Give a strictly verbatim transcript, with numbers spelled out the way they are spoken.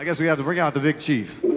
I guess we have to bring out the big chief.